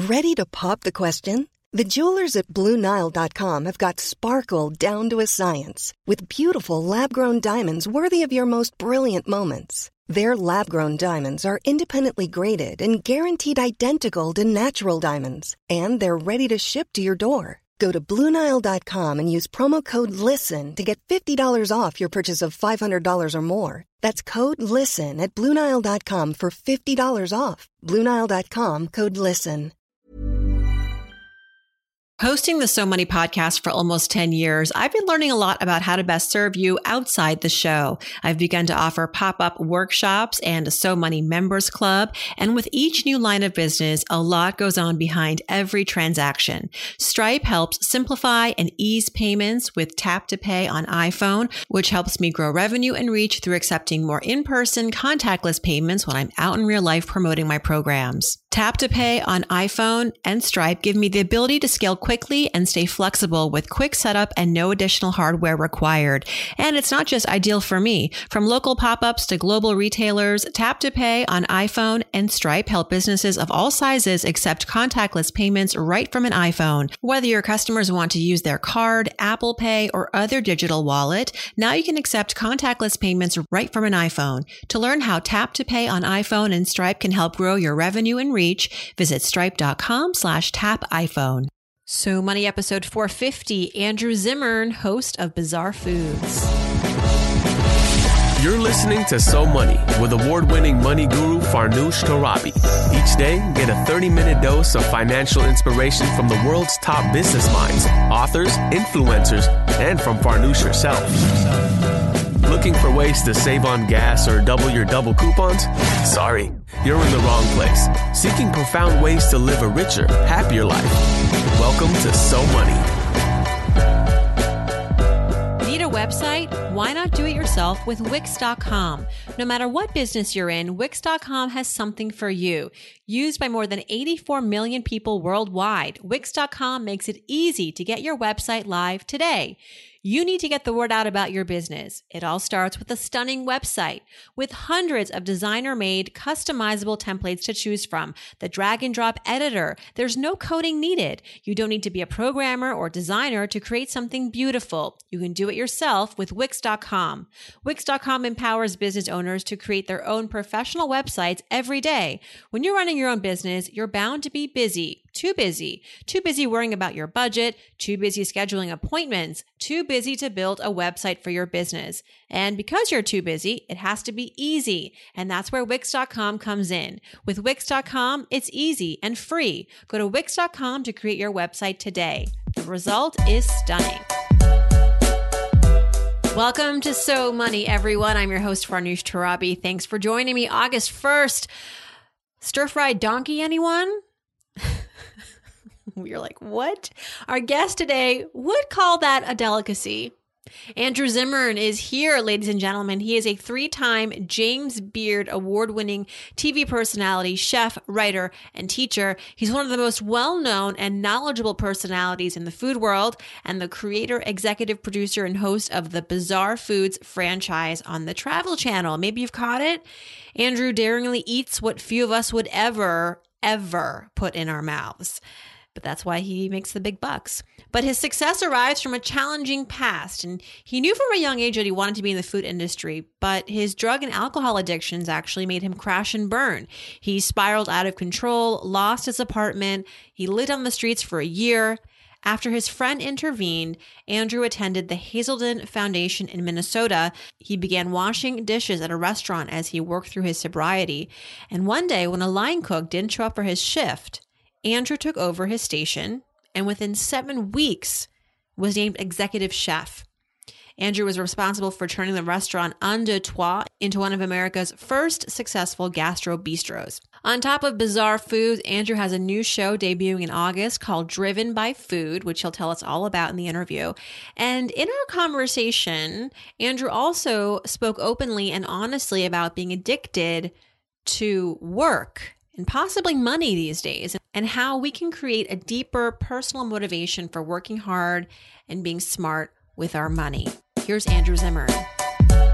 Ready to pop the question? The jewelers at BlueNile.com have got sparkle down to a science with beautiful lab-grown diamonds worthy of your most brilliant moments. Their lab-grown diamonds are independently graded and guaranteed identical to natural diamonds, and they're ready to ship to your door. Go to BlueNile.com and use promo code LISTEN to get $50 off your purchase of $500 or more. That's code LISTEN at BlueNile.com for $50 off. BlueNile.com, code LISTEN. Hosting the So Money podcast for almost 10 years, I've been learning a lot about how to best serve you outside the show. I've begun to offer pop-up workshops and a So Money members club. And with each new line of business, a lot goes on behind every transaction. Stripe helps simplify and ease payments with Tap to Pay on iPhone, which helps me grow revenue and reach through accepting more in-person contactless payments when I'm out in real life promoting my programs. Tap to Pay on iPhone and Stripe give me the ability to scale quickly and stay flexible with quick setup and no additional hardware required. And it's not just ideal for me. From local pop-ups to global retailers, Tap to Pay on iPhone and Stripe help businesses of all sizes accept contactless payments right from an iPhone. Whether your customers want to use their card, Apple Pay, or other digital wallet, now you can accept contactless payments right from an iPhone. To learn how Tap to Pay on iPhone and Stripe can help grow your revenue and reach, visit stripe.com/tapiphone. So Money episode 450, Andrew Zimmern, host of Bizarre Foods. You're listening to So Money with award-winning money guru Farnoosh Torabi. Each day, get a 30-minute dose of financial inspiration from the world's top business minds, authors, influencers, and from Farnoosh herself. Looking for ways to save on gas or double your double coupons? Sorry, you're in the wrong place. Seeking profound ways to live a richer, happier life. Welcome to So Money. Need a website? Why not do it yourself with Wix.com? No matter what business you're in, Wix.com has something for you. Used by more than 84 million people worldwide, Wix.com makes it easy to get your website live today. You need to get the word out about your business. It all starts with a stunning website with hundreds of designer-made, customizable templates to choose from. The drag and drop editor. There's no coding needed. You don't need to be a programmer or designer to create something beautiful. You can do it yourself with Wix.com. Wix.com empowers business owners to create their own professional websites every day. When you're running your own business, you're bound to be busy. Too busy. Too busy worrying about your budget, too busy scheduling appointments, too busy to build a website for your business. And because you're too busy, it has to be easy. And that's where Wix.com comes in. With Wix.com, it's easy and free. Go to Wix.com to create your website today. The result is stunning. Welcome to So Money, everyone. I'm your host, Farnoosh Torabi. Thanks for joining me. August 1st. Stir-fried donkey, anyone? You're like, what? Our guest today would call that a delicacy. Andrew Zimmern is here, ladies and gentlemen. He is a 3-time James Beard award-winning TV personality, chef, writer, and teacher. He's one of the most well-known and knowledgeable personalities in the food world and the creator, executive producer, and host of the Bizarre Foods franchise on the Travel Channel. Maybe you've caught it. Andrew daringly eats what few of us would ever put in our mouths. But that's why he makes the big bucks. But his success arrives from a challenging past. And he knew from a young age that he wanted to be in the food industry, but his drug and alcohol addictions actually made him crash and burn. He spiraled out of control, lost his apartment. He lived on the streets for a year. After his friend intervened, Andrew attended the Hazelden Foundation in Minnesota. He began washing dishes at a restaurant as he worked through his sobriety. And one day, when a line cook didn't show up for his shift, Andrew took over his station and within 7 weeks was named executive chef. Andrew was responsible for turning the restaurant Un Deux Trois into one of America's first successful gastro bistros. On top of Bizarre Foods, Andrew has a new show debuting in August called Driven by Food, which he'll tell us all about in the interview. And in our conversation, Andrew also spoke openly and honestly about being addicted to work and possibly money these days, and how we can create a deeper personal motivation for working hard and being smart with our money. Here's Andrew Zimmern.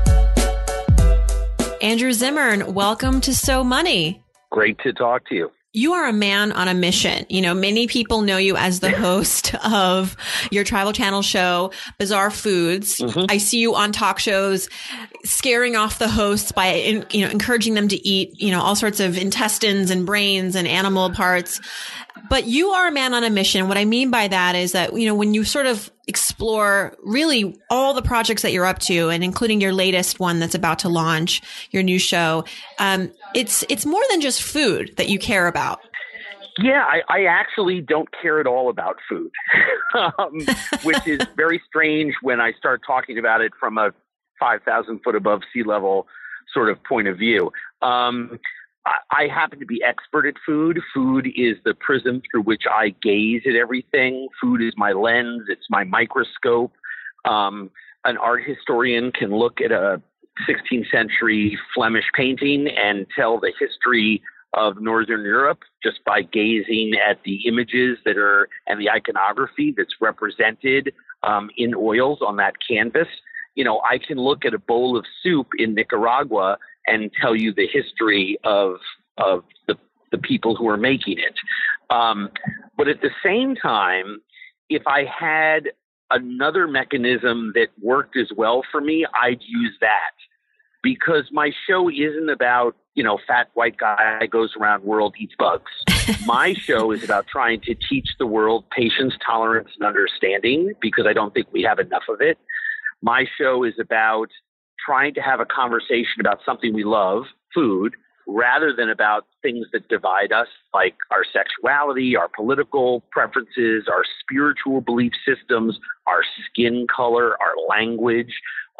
Andrew Zimmern, welcome to So Money. Great to talk to you. You are a man on a mission. You know, many people know you as the host of your Travel Channel show, Bizarre Foods. Mm-hmm. I see you on talk shows scaring off the hosts by, encouraging them to eat, all sorts of intestines and brains and animal parts. But you are a man on a mission. What I mean by that is that, when you sort of explore really all the projects that you're up to, and including your latest one that's about to launch, your new show, it's more than just food that you care about. Yeah, I actually don't care at all about food, which is very strange when I start talking about it from a 5,000 foot above sea level sort of point of view. I happen to be expert at food. Food is the prism through which I gaze at everything. Food is my lens. It's my microscope. An art historian can look at a 16th century Flemish painting and tell the history of Northern Europe just by gazing at the images and the iconography that's represented in oils on that canvas. I can look at a bowl of soup in Nicaragua and tell you the history of the people who are making it. But at the same time, if I had another mechanism that worked as well for me, I'd use that. Because my show isn't about, fat white guy goes around world, eats bugs. My show is about trying to teach the world patience, tolerance, and understanding, because I don't think we have enough of it. My show is about trying to have a conversation about something we love, food, rather than about things that divide us, like our sexuality, our political preferences, our spiritual belief systems, our skin color, our language.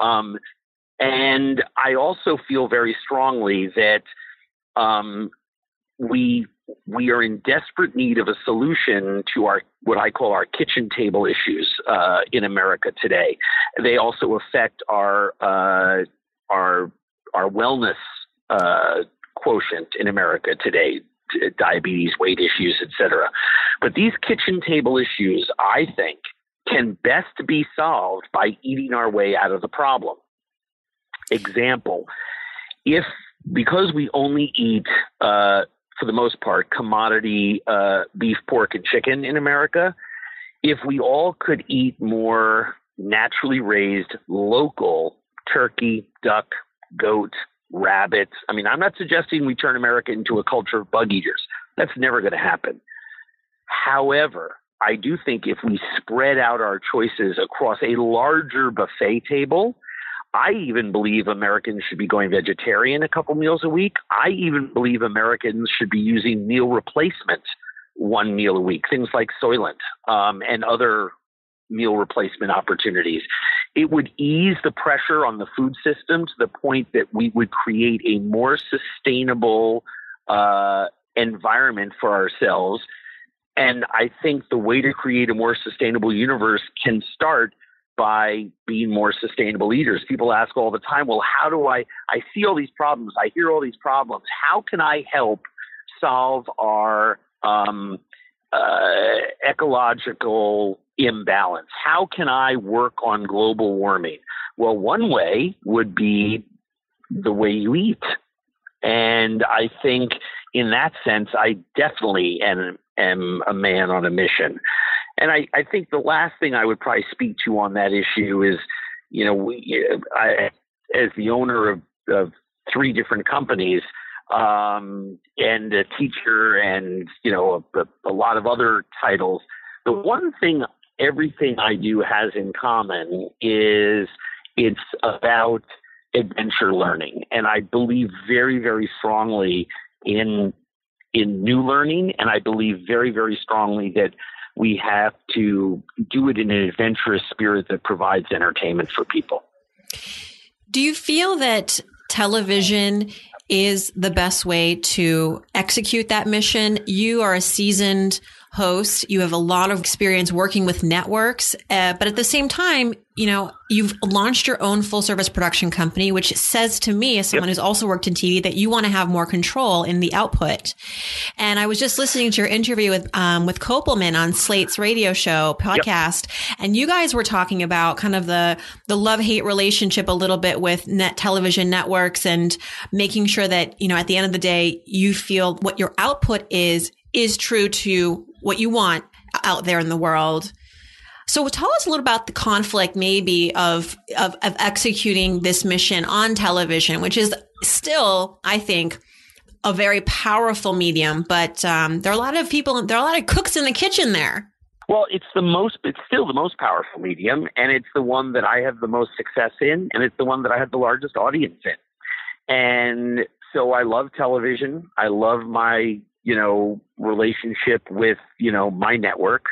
And I also feel very strongly that we are in desperate need of a solution to what I call our kitchen table issues in America today. They also affect our wellness quotient in America today, diabetes, weight issues, etc. But these kitchen table issues, I think, can best be solved by eating our way out of the problem. Example, because we only eat, for the most part, commodity beef, pork, and chicken in America, if we all could eat more naturally raised, local turkey, duck, goat, rabbit. I mean, I'm not suggesting we turn America into a culture of bug eaters. That's never going to happen. However, I do think if we spread out our choices across a larger buffet table, I even believe Americans should be going vegetarian a couple meals a week. I even believe Americans should be using meal replacement one meal a week, things like Soylent and other meal replacement opportunities. It would ease the pressure on the food system to the point that we would create a more sustainable environment for ourselves. And I think the way to create a more sustainable universe can start by being more sustainable eaters. People ask all the time, well, how do I see all these problems, I hear all these problems. How can I help solve our ecological imbalance? How can I work on global warming? Well, one way would be the way you eat. And I think in that sense, I definitely am a man on a mission. And I think the last thing I would probably speak to on that issue is, I, as the owner of 3 different companies, and a teacher and, a lot of other titles, the one thing everything I do has in common is it's about adventure learning. And I believe very, very strongly in new learning. And I believe very, very strongly that we have to do it in an adventurous spirit that provides entertainment for people. Do you feel that television is the best way to execute that mission? You are a seasoned host. You have a lot of experience working with networks, but at the same time, you've launched your own full service production company, which says to me, as someone who's also worked in TV, that you want to have more control in the output. And I was just listening to your interview with Kopelman on Slate's radio show podcast, and you guys were talking about kind of the love-hate relationship a little bit with television networks, and making sure that, at the end of the day, you feel what your output is true to what you want out there in the world. So tell us a little about the conflict maybe of executing this mission on television, which is still, I think, a very powerful medium, but there are a lot of cooks in the kitchen there. Well, it's still the most powerful medium, and it's the one that I have the most success in, and it's the one that I have the largest audience in. And so I love television. I love my, relationship with, my network.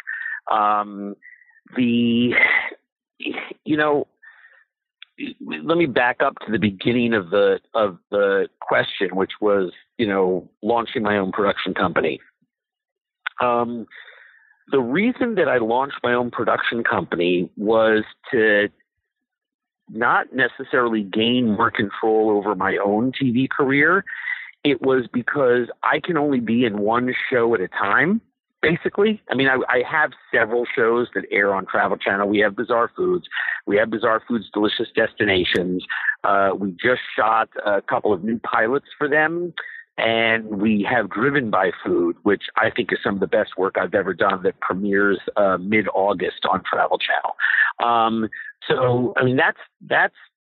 Let me back up to the beginning of the question, which was, launching my own production company. The reason that I launched my own production company was to not necessarily gain more control over my own TV career. It was because I can only be in one show at a time, basically. I mean, I have several shows that air on Travel Channel. We have Bizarre Foods. We have Bizarre Foods Delicious Destinations. We just shot a couple of new pilots for them. And we have Driven by Food, which I think is some of the best work I've ever done, that premieres mid-August on Travel Channel. So, I mean, that's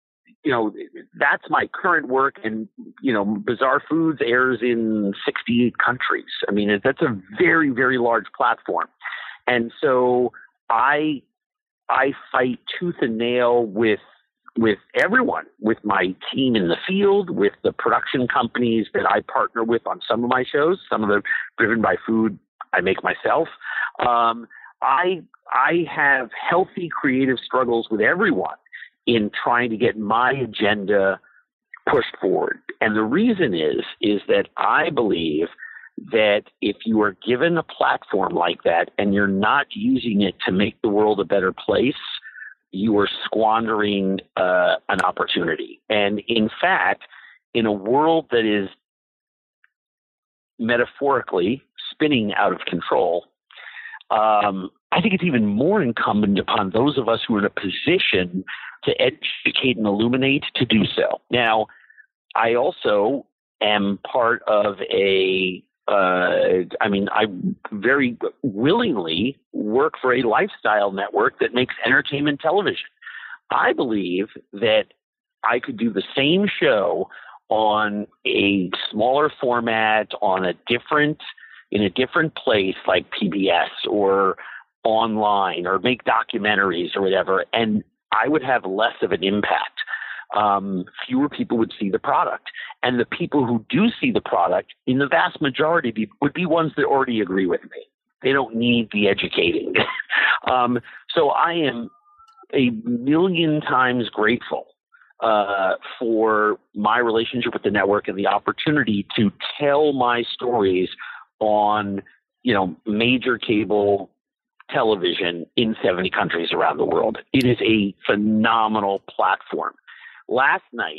my current work. And, Bizarre Foods airs in 68 countries. I mean, that's a very, very large platform. And so I fight tooth and nail with everyone, with my team in the field, with the production companies that I partner with on some of my shows. Some of the Driven by Food I make myself. I have healthy creative struggles with everyone in trying to get my agenda pushed forward. And the reason is that I believe that if you are given a platform like that and you're not using it to make the world a better place, you are squandering an opportunity. And in fact, in a world that is metaphorically spinning out of control, I think it's even more incumbent upon those of us who are in a position to educate and illuminate to do so. Now, I also am part of I very willingly work for a lifestyle network that makes entertainment television. I believe that I could do the same show on a smaller format, in a different place like PBS or online, or make documentaries or whatever, and I would have less of an impact. Fewer people would see the product. And the people who do see the product, in the vast majority, would be ones that already agree with me. They don't need the educating. So I am a million times grateful for my relationship with the network and the opportunity to tell my stories on, major cable television in 70 countries around the world. It is a phenomenal platform. Last night,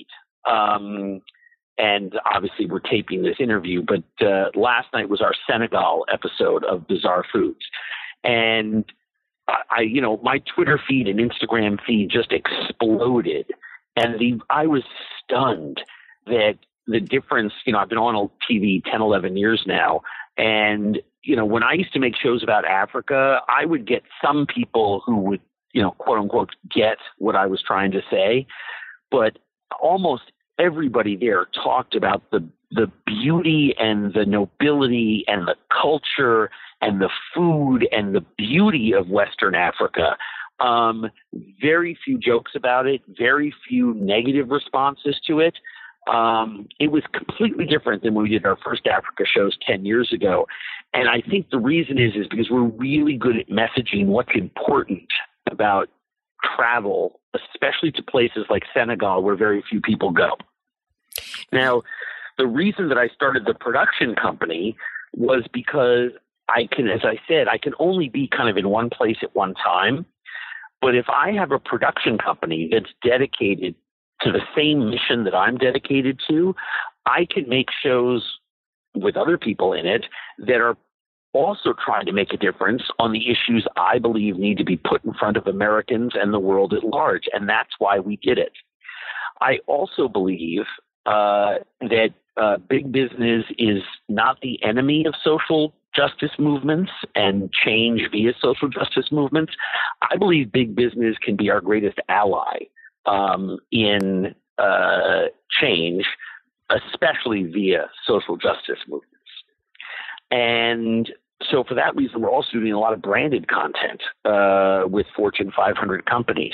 and obviously we're taping this interview, but last night was our Senegal episode of Bizarre Foods. And my Twitter feed and Instagram feed just exploded. And I was stunned that the difference, I've been on TV 10, 11 years now. And, when I used to make shows about Africa, I would get some people who would, quote unquote, get what I was trying to say. But almost everybody there talked about the beauty and the nobility and the culture and the food and the beauty of Western Africa. Very few jokes about it, very few negative responses to it. It was completely different than when we did our first Africa shows 10 years ago. And I think the reason is because we're really good at messaging what's important about travel, especially to places like Senegal, where very few people go. Now, the reason that I started the production company was because as I said, I can only be kind of in one place at one time. But if I have a production company that's dedicated to the same mission that I'm dedicated to, I can make shows with other people in it that are also trying to make a difference on the issues I believe need to be put in front of Americans and the world at large. And that's why we did it. I also believe that big business is not the enemy of social justice movements and change via social justice movements. I believe big business can be our greatest ally in change, especially via social justice movements. And so for that reason, we're also doing a lot of branded content with Fortune 500 companies.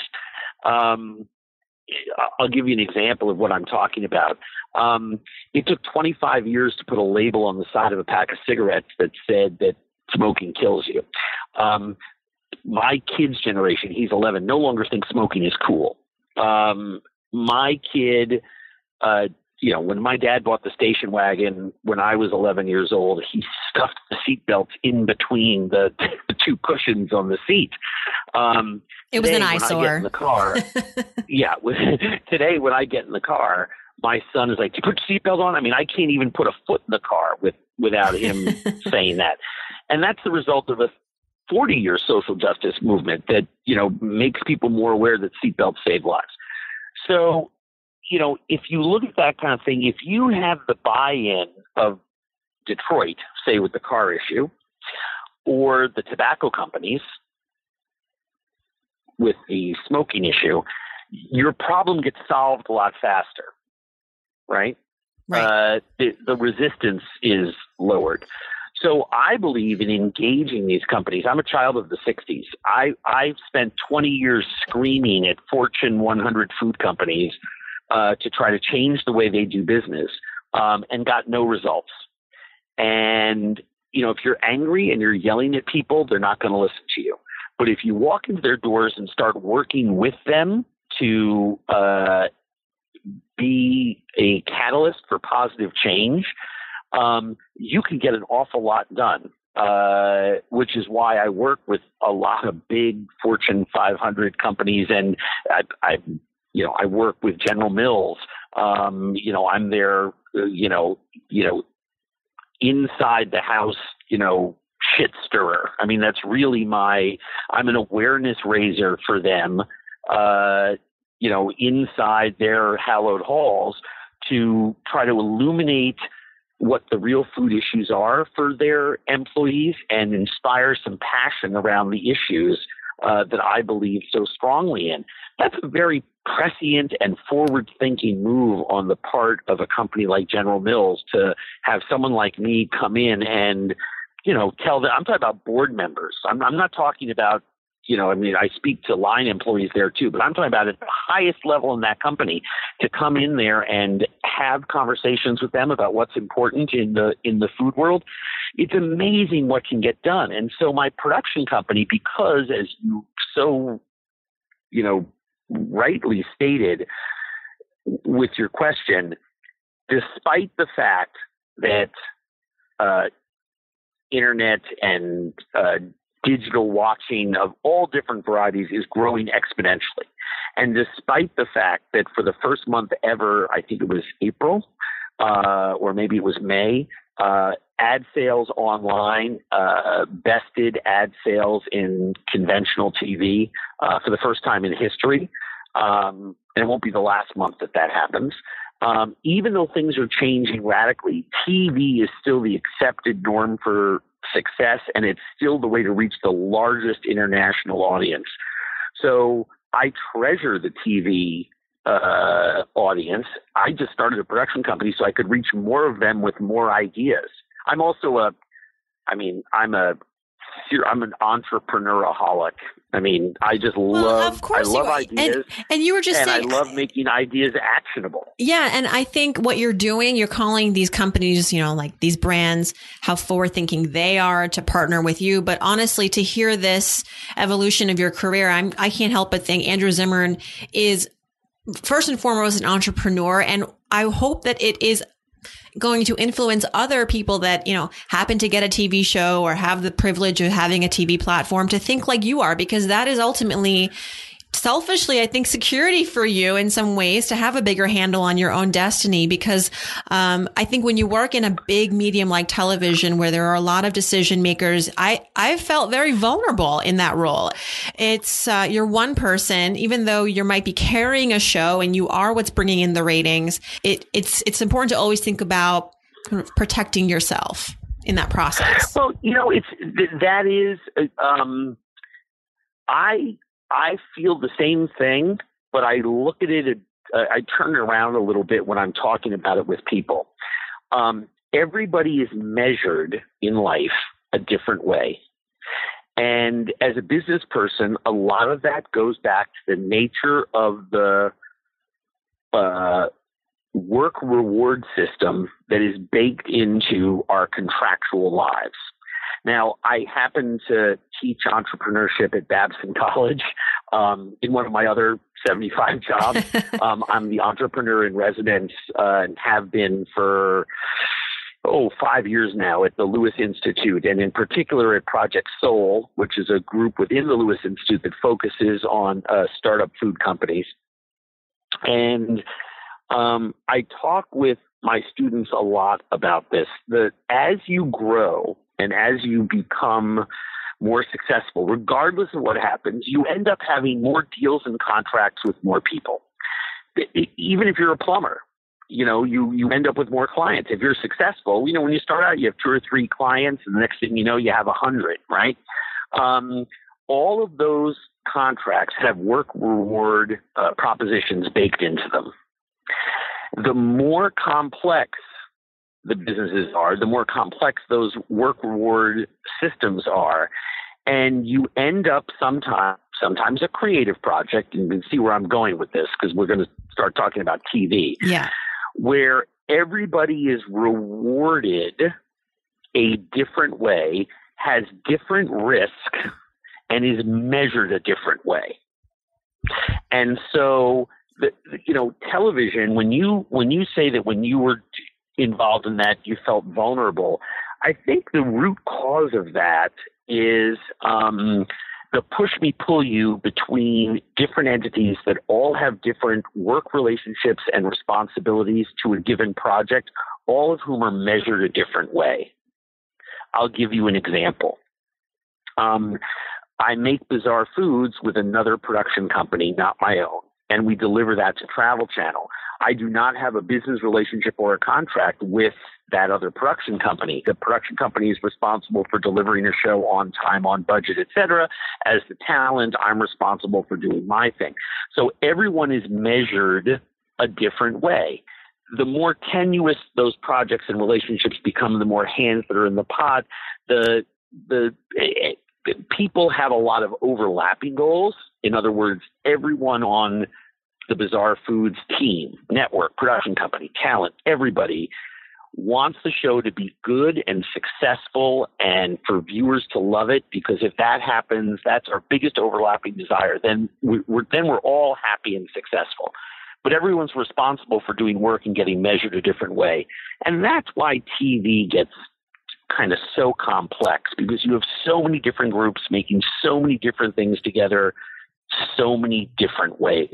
I'll give you an example of what I'm talking about. It took 25 years to put a label on the side of a pack of cigarettes that said that smoking kills you. My kid's generation, he's 11, no longer thinks smoking is cool. My kid, when my dad bought the station wagon when I was 11 years old, he stuffed the seatbelts in between the two cushions on the seat. It was an eyesore. When I get in the car, today when I get in the car, my son is like, "Do you put your seatbelt on?" I mean, I can't even put a foot in the car without him saying that. And that's the result of a 40-year social justice movement that, makes people more aware that seatbelts save lives. So, if you look at that kind of thing, if you have the buy-in of Detroit, say with the car issue, or the tobacco companies with the smoking issue, your problem gets solved a lot faster, right? Right. The resistance is lowered. So I believe in engaging these companies. I'm a child of the 60s. I've spent 20 years screaming at Fortune 100 food companies to try to change the way they do business, and got no results. And, if you're angry and you're yelling at people, they're not going to listen to you. But if you walk into their doors and start working with them to be a catalyst for positive change, you can get an awful lot done, which is why I work with a lot of big Fortune 500 companies. And I work with General Mills. I'm their, inside the house, shit stirrer. I mean, that's really I'm an awareness raiser for them, inside their hallowed halls to try to illuminate what the real food issues are for their employees and inspire some passion around the issues that I believe so strongly in. That's a very prescient and forward-thinking move on the part of a company like General Mills to have someone like me come in and, tell them. I'm talking about board members. I'm not talking about, I speak to line employees there too, but I'm talking about at the highest level in that company to come in there and have conversations with them about what's important in the food world. It's amazing what can get done. And so my production company, because as you so, rightly stated with your question, despite the fact that internet and digital watching of all different varieties is growing exponentially. And despite the fact that for the first month ever, I think it was April, or maybe it was May, ad sales online bested ad sales in conventional TV for the first time in history. And it won't be the last month that happens. Even though things are changing radically, TV is still the accepted norm for success, and it's still the way to reach the largest international audience. So I treasure the TV audience. I just started a production company so I could reach more of them with more ideas. I'm also I'm an entrepreneuraholic. I mean, I just love ideas. And you were just saying, I love making ideas actionable. Yeah. And I think what you're doing, you're calling these companies, like these brands, how forward thinking they are to partner with you. But honestly, to hear this evolution of your career, I can't help but think Andrew Zimmern is first and foremost an entrepreneur. And I hope that it is going to influence other people that, happen to get a TV show or have the privilege of having a TV platform to think like you are, because that is ultimately, selfishly, I think, security for you in some ways to have a bigger handle on your own destiny. Because I think when you work in a big medium like television, where there are a lot of decision makers, I felt very vulnerable in that role. It's you're one person, even though you might be carrying a show and you are what's bringing in the ratings. It's important to always think about kind of protecting yourself in that process. Well, I feel the same thing, but I look at it, I turn it around a little bit when I'm talking about it with people. Everybody is measured in life a different way. And as a business person, a lot of that goes back to the nature of the work reward system that is baked into our contractual lives. Now, I happen to teach entrepreneurship at Babson College in one of my other 75 jobs. I'm the entrepreneur in residence and have been for 5 years now at the Lewis Institute, and in particular at Project Soul, which is a group within the Lewis Institute that focuses on startup food companies. And I talk with my students a lot about this, that as you grow and as you become more successful, regardless of what happens, you end up having more deals and contracts with more people. Even if you're a plumber, you end up with more clients. If you're successful, when you start out, you have 2 or 3 clients, and the next thing you know, you have 100, right? All of those contracts have work reward propositions baked into them. The more complex the businesses are, the more complex those work reward systems are. And you end up sometimes a creative project, and you can see where I'm going with this because we're going to start talking about TV. Yeah. Where everybody is rewarded a different way, has different risk, and is measured a different way. And so, television, when you say that when you were involved in that, you felt vulnerable, I think the root cause of that is the push me pull you between different entities that all have different work relationships and responsibilities to a given project, all of whom are measured a different way. I'll give you an example. I make Bizarre Foods with another production company, not my own, and we deliver that to Travel Channel. I do not have a business relationship or a contract with that other production company. The production company is responsible for delivering a show on time, on budget, et cetera. As the talent, I'm responsible for doing my thing. So everyone is measured a different way. The more tenuous those projects and relationships become, the more hands that are in the pot. The people have a lot of overlapping goals. In other words, everyone on the Bizarre Foods team, network, production company, talent, everybody wants the show to be good and successful and for viewers to love it, because if that happens, that's our biggest overlapping desire. Then we're all happy and successful. But everyone's responsible for doing work and getting measured a different way. And that's why TV gets kind of so complex, because you have so many different groups making so many different things together, so many different ways.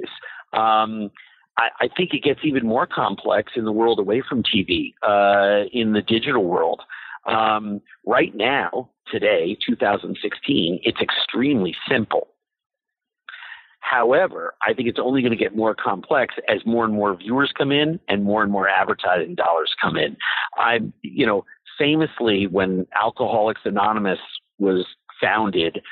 I think it gets even more complex in the world away from TV, in the digital world. Right now, today, 2016, it's extremely simple. However, I think it's only going to get more complex as more and more viewers come in and more advertising dollars come in. Famously, when Alcoholics Anonymous was founded,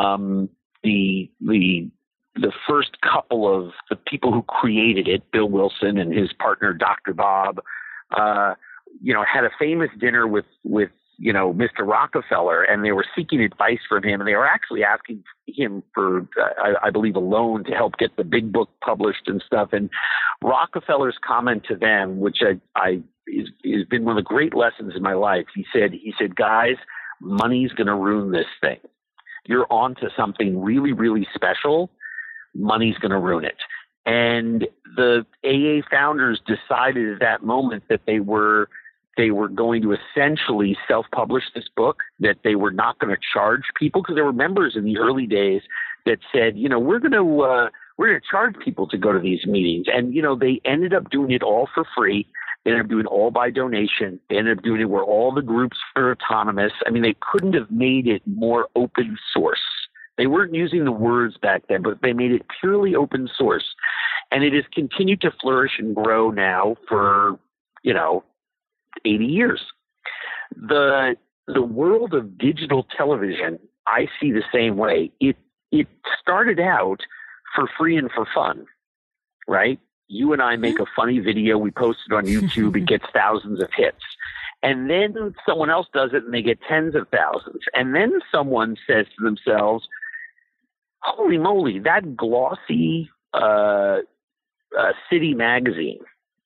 the first couple of the people who created it, Bill Wilson and his partner, Dr. Bob, had a famous dinner with Mr. Rockefeller, and they were seeking advice from him, and they were actually asking him for, I believe, a loan to help get the big book published and stuff. And Rockefeller's comment to them, which has been one of the great lessons in my life, he said, guys, money's going to ruin this thing. You're onto something really, really special. Money's going to ruin it. And the AA founders decided at that moment that they were they were going to essentially self-publish this book, that they were not going to charge people, because there were members in the early days that said, we're going to charge people to go to these meetings. And, they ended up doing it all for free. They ended up doing it all by donation. They ended up doing it where all the groups were autonomous. I mean, they couldn't have made it more open source. They weren't using the words back then, but they made it purely open source. And it has continued to flourish and grow now for, 80 years. The world of digital television, I see the same way. It started out for free and for fun, right? You and I make a funny video, we post it on YouTube, it gets thousands of hits. And then someone else does it and they get tens of thousands. And then someone says to themselves, holy moly, that glossy city magazine,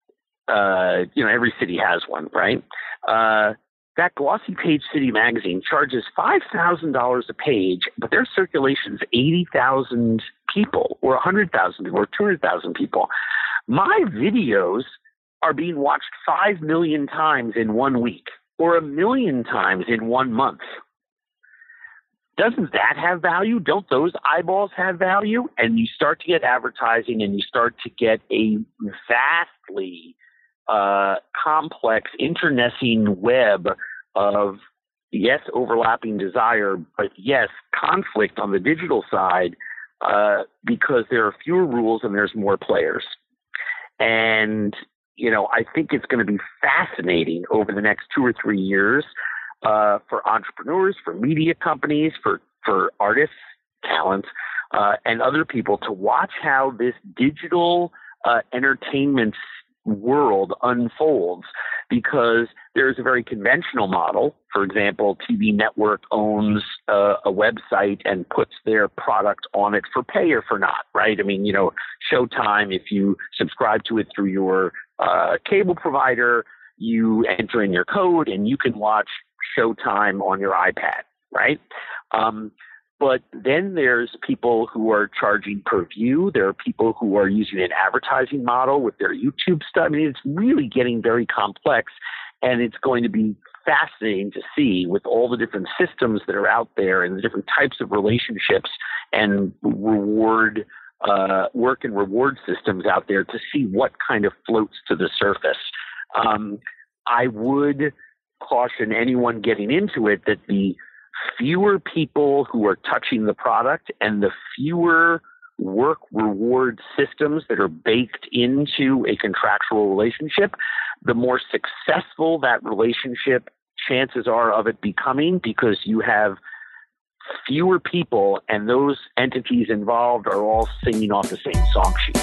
every city has one, right? That glossy page city magazine charges $5,000 a page, but their circulation is 80,000 people or 100,000 people or 200,000 people. My videos are being watched 5 million times in 1 week or 1 million times in 1 month. Doesn't that have value? Don't those eyeballs have value? And you start to get advertising and you start to get a vastly complex internecine web of, yes, overlapping desire, but yes, conflict on the digital side, because there are fewer rules and there's more players. And, I think it's going to be fascinating over the next 2 or 3 years for entrepreneurs, for media companies, for artists, talent, and other people to watch how this digital entertainment world unfolds, because there's a very conventional model. For example, TV network owns a website and puts their product on it for pay or for not, right? I mean, Showtime, if you subscribe to it through your cable provider, you enter in your code and you can watch Showtime on your iPad, right? But then there's people who are charging per view. There are people who are using an advertising model with their YouTube stuff. I mean, it's really getting very complex, and it's going to be fascinating to see with all the different systems that are out there and the different types of relationships and work and reward systems out there to see what kind of floats to the surface. I would caution anyone getting into it that the fewer people who are touching the product and the fewer work reward systems that are baked into a contractual relationship, the more successful that relationship chances are of it becoming, because you have fewer people and those entities involved are all singing off the same song sheet.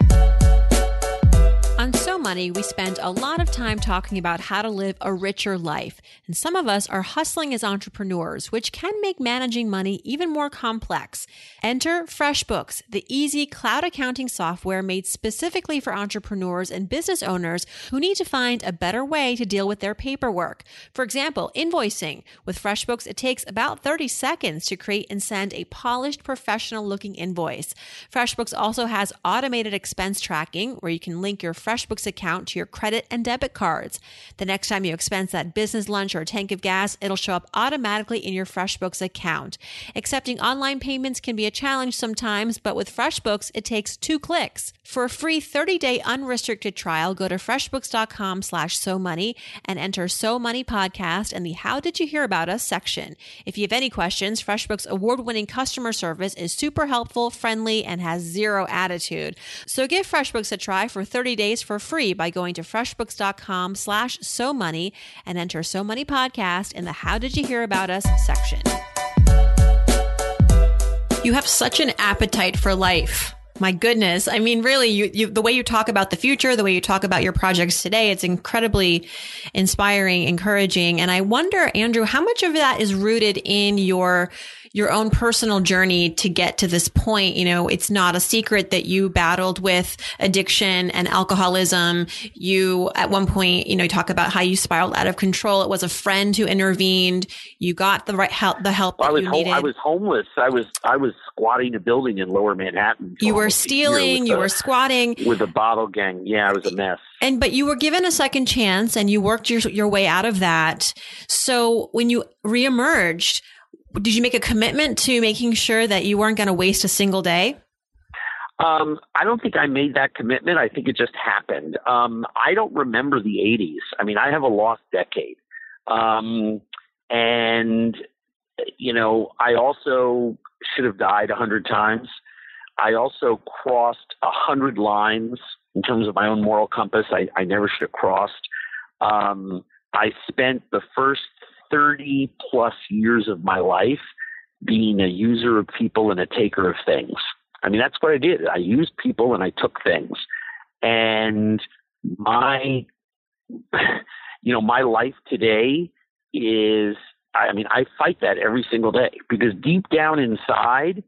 On So Money, we spend a lot of time talking about how to live a richer life. And some of us are hustling as entrepreneurs, which can make managing money even more complex. Enter FreshBooks, the easy cloud accounting software made specifically for entrepreneurs and business owners who need to find a better way to deal with their paperwork. For example, invoicing. With FreshBooks, it takes about 30 seconds to create and send a polished, professional-looking invoice. FreshBooks also has automated expense tracking, where you can link your FreshBooks account to your credit and debit cards. The next time you expense that business lunch or a tank of gas, it'll show up automatically in your FreshBooks account. Accepting online payments can be a challenge sometimes, but with FreshBooks, it takes 2 clicks. For a free 30-day unrestricted trial, go to freshbooks.com/SoMoney and enter So Money Podcast in the How Did You Hear About Us section. If you have any questions, FreshBooks award-winning customer service is super helpful, friendly, and has zero attitude. So give FreshBooks a try for 30 days for free by going to freshbooks.com/SoMoney and enter So Money Podcast in the How Did You Hear About Us section. You have such an appetite for life. My goodness. I mean, really, you the way you talk about the future, the way you talk about your projects today, it's incredibly inspiring, encouraging. And I wonder, Andrew, how much of that is rooted in your your own personal journey to get to this point. You know, it's not a secret that you battled with addiction and alcoholism. You, at one point, you know, talk about how you spiraled out of control. It was a friend who intervened. You got the right help, the help that you needed. I was homeless. I was squatting a building in Lower Manhattan. You were stealing. You were squatting with a bottle gang. Yeah, it was a mess. But you were given a second chance, and you worked your way out of that. So when you reemerged, did you make a commitment to making sure that you weren't going to waste a single day? I don't think I made that commitment. I think it just happened. I don't remember the 80s. I mean, I have a lost decade. And, you know, I also should have died 100 times. I also crossed 100 lines in terms of my own moral compass. I never should have crossed. I spent the first 30 plus years of my life being a user of people and a taker of things. I mean, that's what I did. I used people and I took things. And my life today is, I mean, I fight that every single day because deep down inside,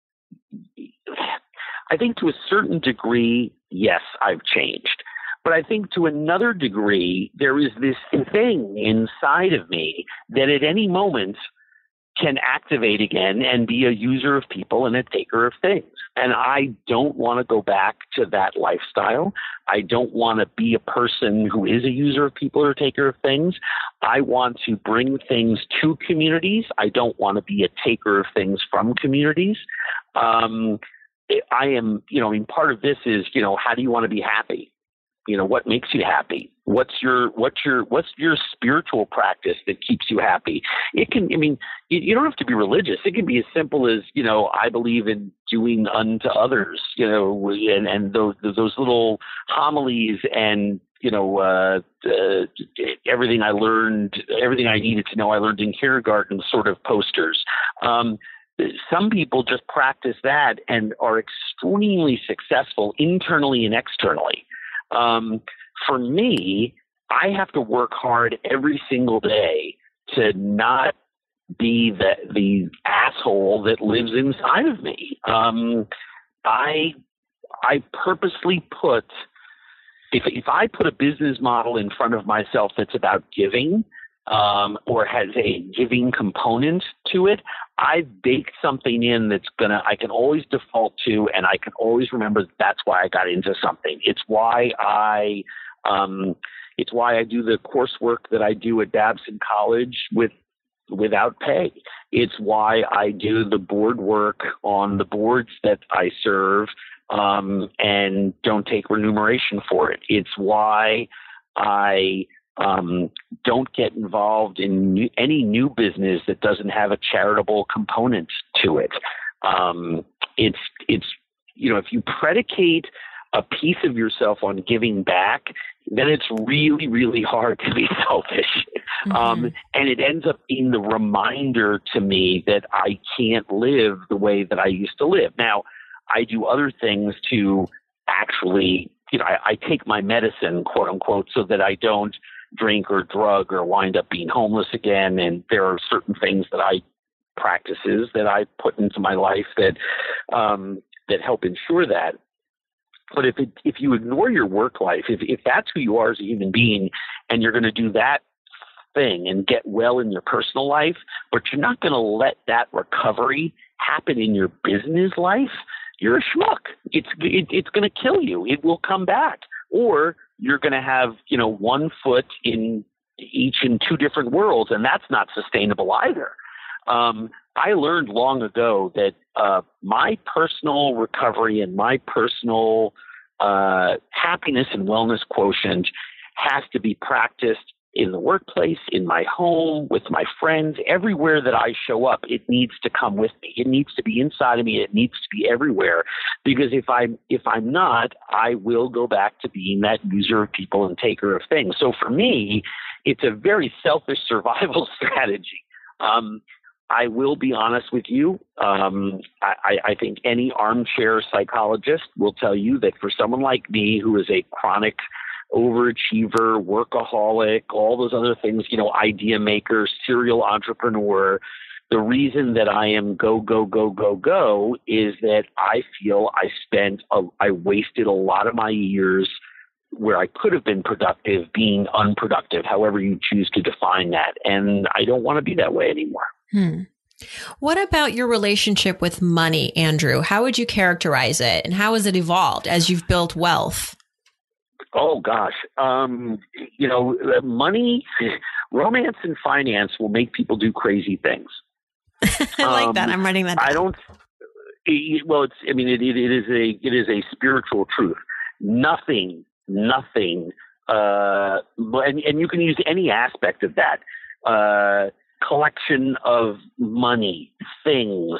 I think to a certain degree, yes, I've changed. But I think to another degree, there is this thing inside of me that at any moment can activate again and be a user of people and a taker of things. And I don't want to go back to that lifestyle. I don't want to be a person who is a user of people or a taker of things. I want to bring things to communities. I don't want to be a taker of things from communities. I am, you know, I mean, part of this is, you know, how do you want to be happy? You know, what makes you happy? What's your spiritual practice that keeps you happy? It can, I mean, you don't have to be religious. It can be as simple as, you know, I believe in doing unto others, you know, and those little homilies and, you know, everything I needed to know, I learned in kindergarten sort of posters. Some people just practice that and are extremely successful internally and externally. For me, I have to work hard every single day to not be the asshole that lives inside of me. I purposely put, if I put a business model in front of myself that's about giving, or has a giving component to it, I've baked something in that's I can always default to, and I can always remember that's why I got into something. It's why I do the coursework that I do at Babson College without pay. It's why I do the board work on the boards that I serve, and don't take remuneration for it. It's why I don't get involved in any new business that doesn't have a charitable component to it. It's you know, if you predicate a piece of yourself on giving back, then it's really, really hard to be selfish. Mm-hmm. And it ends up being the reminder to me that I can't live the way that I used to live. Now, I do other things to actually, you know, I take my medicine, quote unquote, so that I don't drink or drug or wind up being homeless again. And there are certain things practices that I put into my life that help ensure that. But if you ignore your work life, if that's who you are as a human being, and you're going to do that thing and get well in your personal life, but you're not going to let that recovery happen in your business life, you're a schmuck. It's going to kill you. It will come back. Or you're going to have, you know, one foot in two different worlds, and that's not sustainable either. I learned long ago that my personal recovery and my personal happiness and wellness quotient has to be practiced in the workplace, in my home, with my friends, everywhere that I show up. It needs to come with me. It needs to be inside of me. It needs to be everywhere. Because if I'm not, I will go back to being that user of people and taker of things. So for me, it's a very selfish survival strategy. I will be honest with you. I think any armchair psychologist will tell you that for someone like me, who is a chronic overachiever, workaholic, all those other things, you know, idea maker, serial entrepreneur, The reason that I am go, go, go, go, go is that I feel I wasted a lot of my years where I could have been productive being unproductive, however you choose to define that. And I don't want to be that way anymore. What about your relationship with money, Andrew? How would you characterize it, and how has it evolved as you've built wealth? Oh, gosh. Money, romance and finance will make people do crazy things. I like that. I'm writing that down. It is a spiritual truth. Nothing, and you can use any aspect of that, collection of money, things,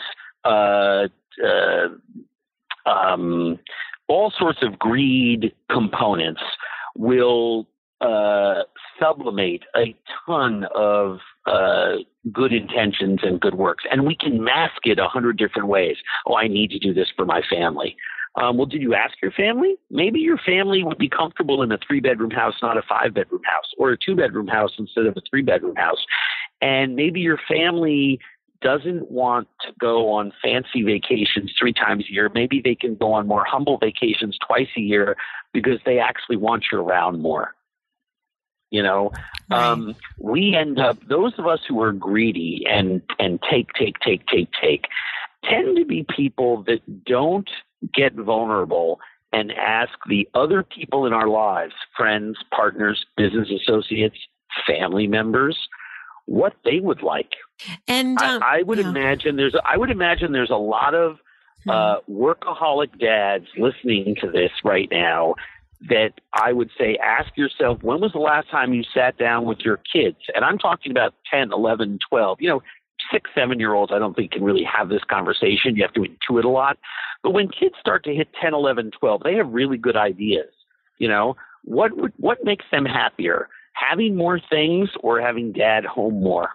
all sorts of greed components will sublimate a ton of good intentions and good works. And we can mask it 100 different ways. Oh, I need to do this for my family. Well, did you ask your family? Maybe your family would be comfortable in a 3-bedroom house, not a 5-bedroom house, or a 2-bedroom house instead of a 3-bedroom house. And maybe your family doesn't want to go on fancy vacations 3 times a year. Maybe they can go on more humble vacations twice a year because they actually want you around more. Right. We end up, those of us who are greedy and take, tend to be people that don't get vulnerable and ask the other people in our lives, friends, partners, business associates, family members, what they would like. And I would imagine there's a lot of workaholic dads listening to this right now that I would say, ask yourself, when was the last time you sat down with your kids? And I'm talking about 10, 11, 12, 6, 7-year-olds, I don't think can really have this conversation. You have to intuit a lot. But when kids start to hit 10, 11, 12, they have really good ideas. What makes them happier? Having more things or having dad home more?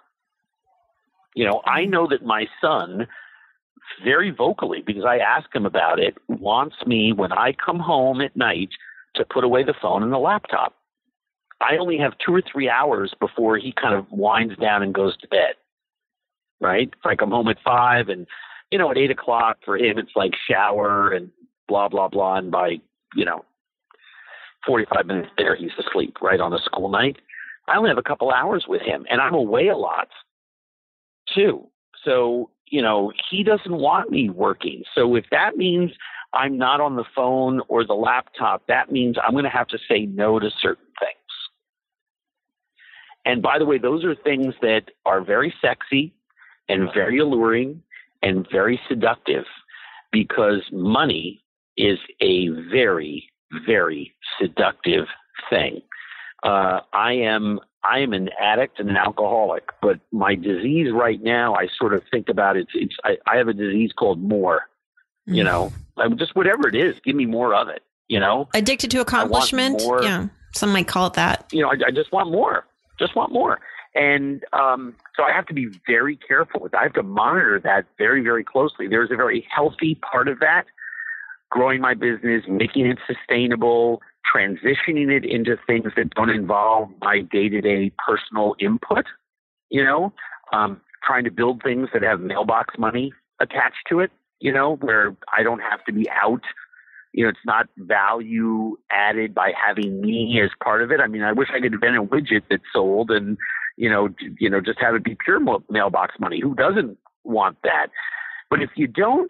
I know that my son, very vocally, because I ask him about it, wants me when I come home at night to put away the phone and the laptop. I only have 2 or 3 hours before he kind of winds down and goes to bed. Right? If I come home at 5 and, at 8 o'clock for him, it's like shower and blah, blah, blah. And by, 45 minutes there, he's asleep, right, on a school night. I only have a couple hours with him, and I'm away a lot too. So, he doesn't want me working. So if that means I'm not on the phone or the laptop, that means I'm going to have to say no to certain things. And by the way, those are things that are very sexy and very alluring and very seductive, because money is a very, very seductive thing. I am an addict and an alcoholic, but my disease right now, I sort of think about it. I have a disease called more. Just whatever it is, give me more of it. Addicted to accomplishment. Yeah, some might call it that. I just want more. Just want more. And so I have to be very careful. I have to monitor that very, very closely. There's a very healthy part of that, growing my business, making it sustainable, transitioning it into things that don't involve my day-to-day personal input, trying to build things that have mailbox money attached to it, where I don't have to be out. It's not value added by having me as part of it. I mean, I wish I could invent a widget that sold and, just have it be pure mailbox money. Who doesn't want that? But if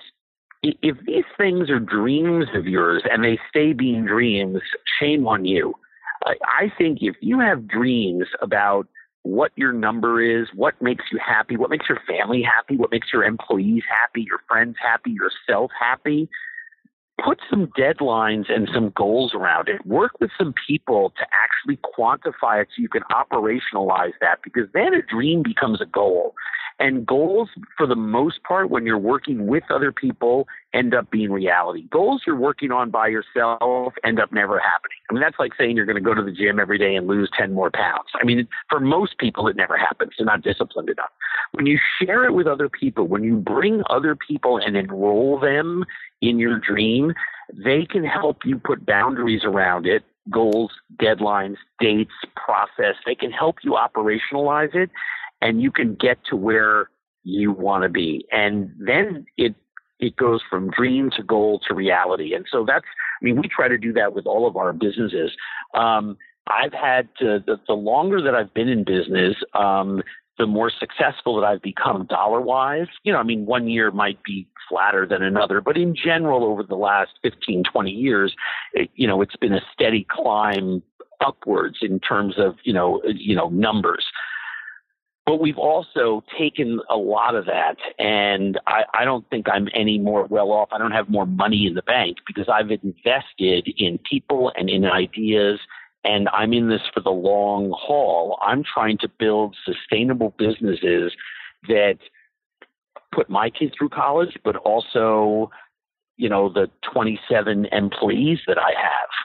these things are dreams of yours and they stay being dreams, shame on you. I think if you have dreams about what your number is, what makes you happy, what makes your family happy, what makes your employees happy, your friends happy, yourself happy, put some deadlines and some goals around it. Work with some people to actually quantify it so you can operationalize that, because then a dream becomes a goal. And goals, for the most part, when you're working with other people, end up being reality. Goals you're working on by yourself end up never happening. I mean, that's like saying you're going to go to the gym every day and lose 10 more pounds. I mean, for most people, it never happens. They're not disciplined enough. When you share it with other people, when you bring other people and enroll them in your dream, they can help you put boundaries around it, goals, deadlines, dates, process. They can help you operationalize it. And you can get to where you want to be. And then it goes from dream to goal to reality. And so we try to do that with all of our businesses. I've had to, the longer that I've been in business, the more successful that I've become dollar-wise. 1 year might be flatter than another, but in general, over the last 15, 20 years, it's been a steady climb upwards in terms of, numbers. But we've also taken a lot of that, and I don't think I'm any more well off. I don't have more money in the bank because I've invested in people and in ideas, and I'm in this for the long haul. I'm trying to build sustainable businesses that put my kids through college, but also, the 27 employees that I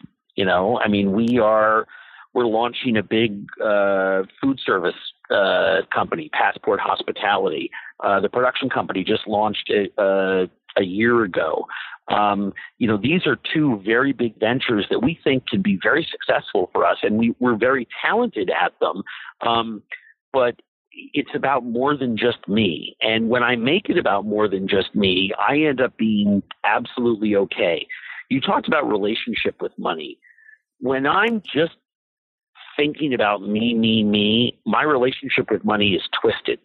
have. We're launching a big food service company, Passport Hospitality. The production company just launched a year ago. These are two very big ventures that we think can be very successful for us, and we're very talented at them. But it's about more than just me. And when I make it about more than just me, I end up being absolutely okay. You talked about relationship with money. When I'm just thinking about me, my relationship with money is twisted.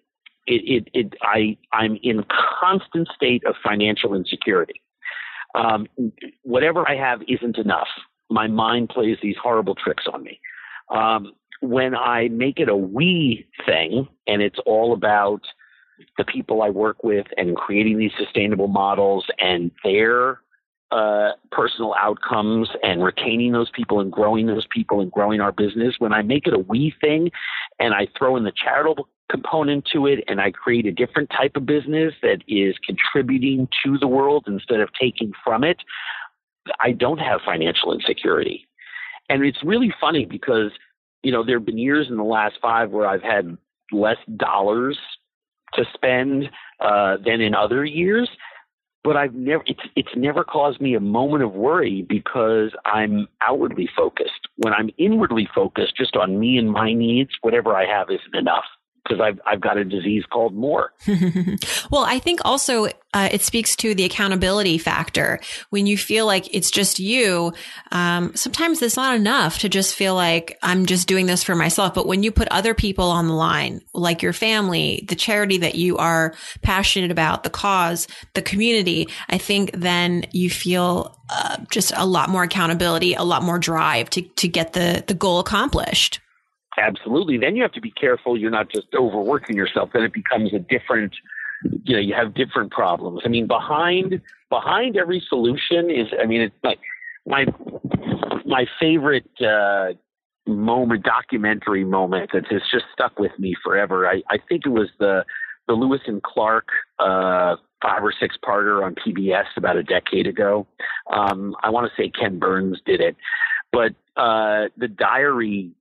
I'm in constant state of financial insecurity. Whatever I have isn't enough. My mind plays these horrible tricks on me. When I make it a we thing, and it's all about the people I work with and creating these sustainable models and their personal outcomes and retaining those people and growing our business, when I make it a we thing and I throw in the charitable component to it and I create a different type of business that is contributing to the world instead of taking from it, I don't have financial insecurity. And it's really funny because, there have been years in the last 5 where I've had less dollars to spend than in other years. But it's never caused me a moment of worry because I'm outwardly focused. When I'm inwardly focused just on me and my needs, whatever I have isn't enough because I've got a disease called more. Well, I think also it speaks to the accountability factor. When you feel like it's just you, sometimes it's not enough to just feel like I'm just doing this for myself. But when you put other people on the line, like your family, the charity that you are passionate about, the cause, the community, I think then you feel just a lot more accountability, a lot more drive to get the goal accomplished. Absolutely. Then you have to be careful you're not just overworking yourself. Then it becomes a different, you have different problems. Behind every solution is, it's like my favorite documentary moment that has just stuck with me forever. I think it was the Lewis and Clark 5 or 6 parter on PBS about a decade ago. I want to say Ken Burns did it, but the diary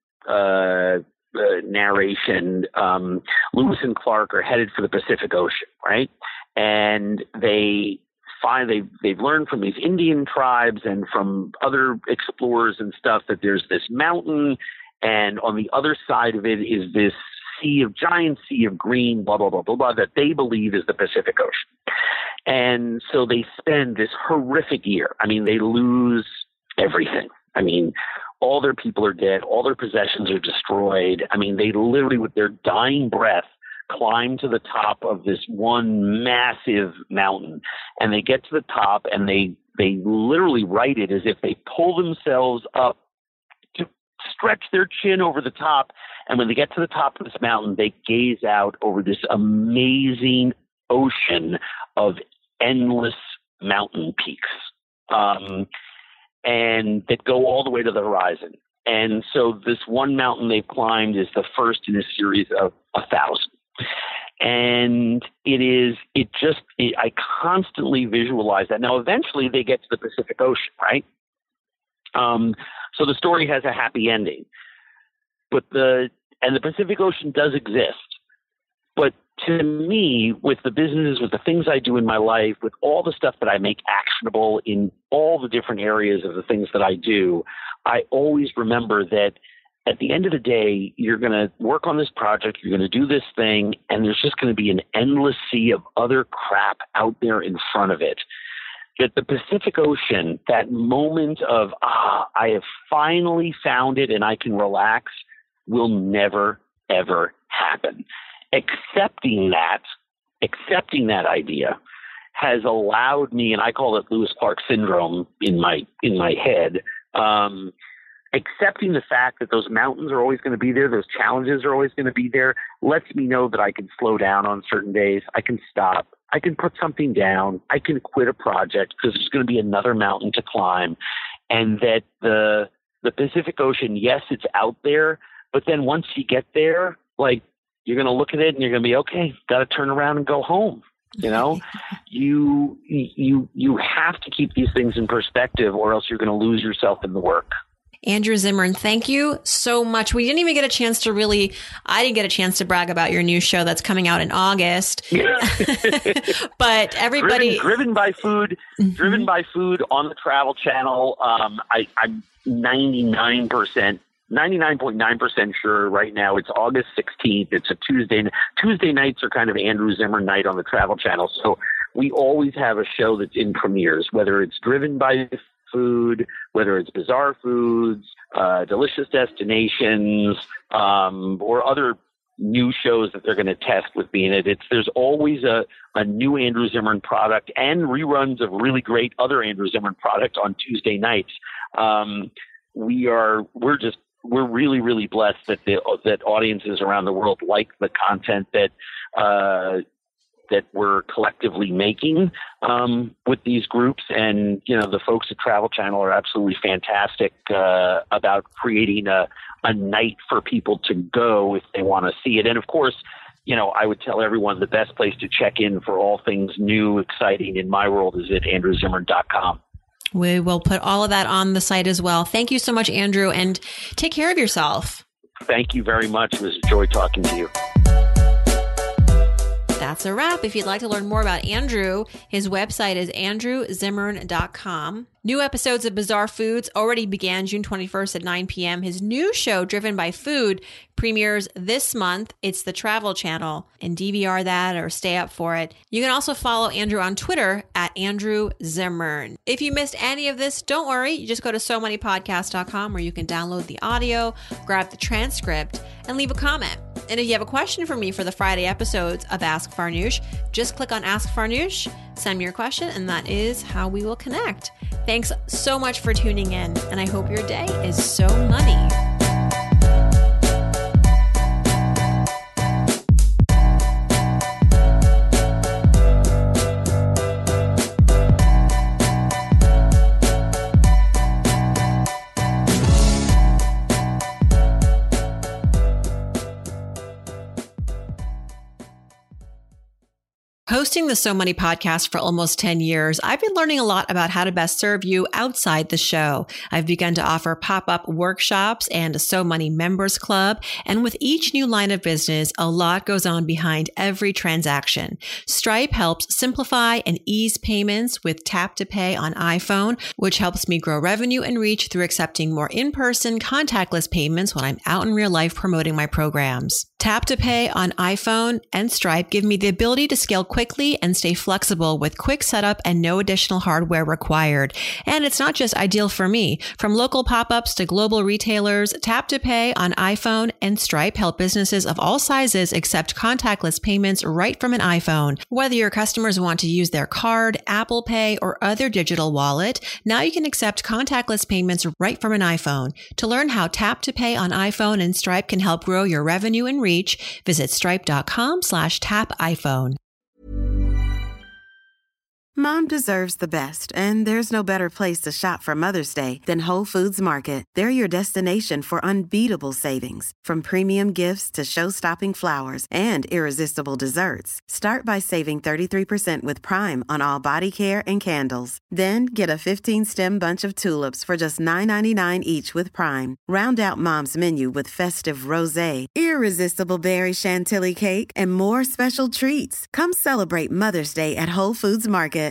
narration, Lewis and Clark are headed for the Pacific Ocean, right? And they've learned from these Indian tribes and from other explorers and stuff that there's this mountain, and on the other side of it is this giant sea of green, blah, blah, blah, blah, blah, that they believe is the Pacific Ocean. And so they spend this horrific year. They lose everything. All their people are dead. All their possessions are destroyed. They literally, with their dying breath, climb to the top of this one massive mountain. And they get to the top and they literally write it as if they pull themselves up to stretch their chin over the top. And when they get to the top of this mountain, they gaze out over this amazing ocean of endless mountain peaks. And that go all the way to the horizon. And so this one mountain they've climbed is the first in a series of 1,000. And I constantly visualize that. Now, eventually they get to the Pacific Ocean, right? So the story has a happy ending. But the Pacific Ocean does exist. But to me, with the businesses, with the things I do in my life, with all the stuff that I make actionable in all the different areas of the things that I do, I always remember that at the end of the day, you're going to work on this project, you're going to do this thing, and there's just going to be an endless sea of other crap out there in front of it. That the Pacific Ocean, that moment of, I have finally found it and I can relax, will never, ever happen. Accepting that idea has allowed me, and I call it Lewis Clark syndrome in my head, accepting the fact that those mountains are always going to be there, those challenges are always going to be there, lets me know that I can slow down on certain days. I can stop. I can put something down. I can quit a project because there's going to be another mountain to climb. And that the Pacific Ocean, yes, it's out there, but then once you get there, like, you're going to look at it and you're going to be, okay, got to turn around and go home. You know, you have to keep these things in perspective, or else you're going to lose yourself in the work. Andrew Zimmern, thank you so much. I didn't get a chance to brag about your new show that's coming out in August. But everybody driven by food on the Travel Channel. I'm 99.9% sure right now. It's August 16th. It's a Tuesday. Tuesday nights are kind of Andrew Zimmern night on the Travel Channel. So we always have a show that's in premieres, whether it's Driven by Food, whether it's Bizarre Foods, Delicious Destinations, or other new shows that they're going to test with me in it. There's always a new Andrew Zimmern product and reruns of really great other Andrew Zimmern product on Tuesday nights. We're really, really blessed that audiences around the world like the content that we're collectively making with these groups. And, the folks at Travel Channel are absolutely fantastic about creating a night for people to go if they want to see it. And of course, I would tell everyone the best place to check in for all things new, exciting in my world is at andrewzimmern.com. We will put all of that on the site as well. Thank you so much, Andrew, and take care of yourself. Thank you very much. It was a joy talking to you. That's a wrap. If you'd like to learn more about Andrew, his website is andrewzimmern.com. New episodes of Bizarre Foods already began June 21st at 9 p.m. His new show, Driven by Food, premieres this month. It's the Travel Channel, and DVR that or stay up for it. You can also follow Andrew on Twitter at Andrew Zimmern. If you missed any of this, don't worry. You just go to SoManyPodcasts.com where you can download the audio, grab the transcript, and leave a comment. And if you have a question for me for the Friday episodes of Ask Farnoosh, just click on Ask Farnoosh, send me your question, and that is how we will connect. Thanks so much for tuning in, and I hope your day is so money. Hosting the So Money podcast for almost 10 years, I've been learning a lot about how to best serve you outside the show. I've begun to offer pop-up workshops and a So Money members club. And with each new line of business, a lot goes on behind every transaction. Stripe helps simplify and ease payments with Tap to Pay on iPhone, which helps me grow revenue and reach through accepting more in-person contactless payments when I'm out in real life promoting my programs. Tap to Pay on iPhone and Stripe give me the ability to scale quickly and stay flexible with quick setup and no additional hardware required. And it's not just ideal for me. From local pop-ups to global retailers, Tap to Pay on iPhone and Stripe help businesses of all sizes accept contactless payments right from an iPhone. Whether your customers want to use their card, Apple Pay, or other digital wallet, now you can accept contactless payments right from an iPhone. To learn how Tap to Pay on iPhone and Stripe can help grow your revenue and reach, visit stripe.com/tapiphone. Mom deserves the best, and there's no better place to shop for Mother's Day than Whole Foods Market. They're your destination for unbeatable savings, from premium gifts to show-stopping flowers and irresistible desserts. Start by saving 33% with Prime on all body care and candles. Then get a 15-stem bunch of tulips for just $9.99 each with Prime. Round out Mom's menu with festive rosé, irresistible berry chantilly cake, and more special treats. Come celebrate Mother's Day at Whole Foods Market.